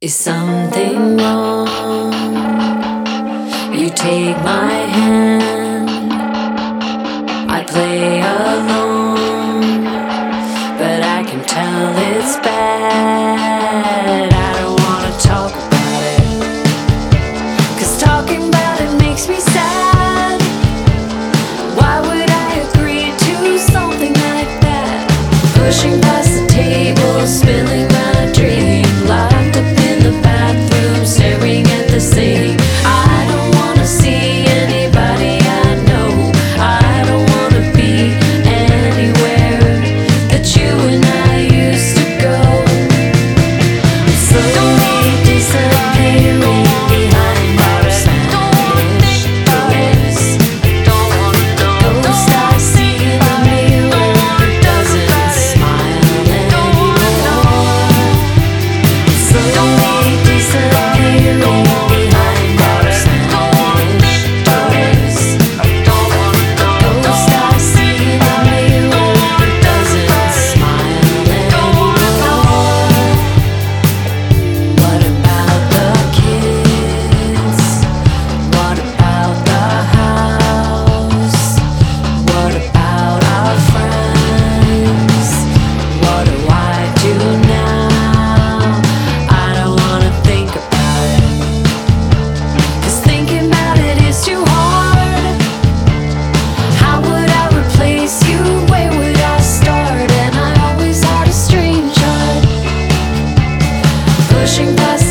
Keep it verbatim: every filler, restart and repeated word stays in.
Is something wrong? You take my hand, I play alone, but I can tell it's bad. I don't wanna talk about it, 'cause talking about it makes me sad. Why would I agree to something like that? Pushing past the table, spilling my drink, locked up in the bathroom, staring at the sink. I don't wanna see anybody I know. I don't wanna be anywhere that you and I used to go. I'm slowly disappearing behind those Spanish doors. Ghost I see in the mirror doesn't smile anymore. Slowly disappearing behind those Spanish doors. Ghost I see in the mirror doesn't smile anymore. What about the kids? What about the house? What about our friends? What do I do now? I don't wanna think about it, 'cause thinking about it is too hard. How would I replace you? Where would I start? And I always had a strange heart, pushing past